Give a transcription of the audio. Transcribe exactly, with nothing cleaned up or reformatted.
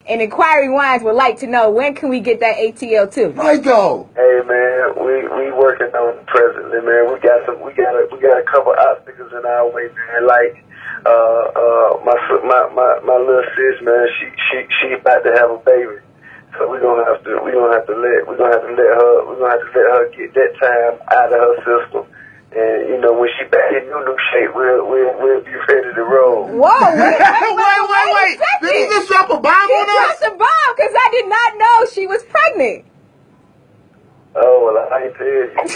and Inquiry Wines would like to know, when can we get that A T L two? Michael. Hey man, we we working on it presently, man. We got some, we got a, we got a couple obstacles in our way, man. Like uh uh my my my my little sis, man. She she she about to have a baby, so we gonna have to we gonna have to let we gonna have to let her we gonna have to let her get that time out of her system. And, you know, when she back in new, new shape, we'll, we'll, we'll be ready to roll. Whoa, wait, wait, wait, wait, wait, wait. Did he just drop a bomb he on us? dropped a bomb because I did not know she was pregnant. Oh, well, I ain't tell you.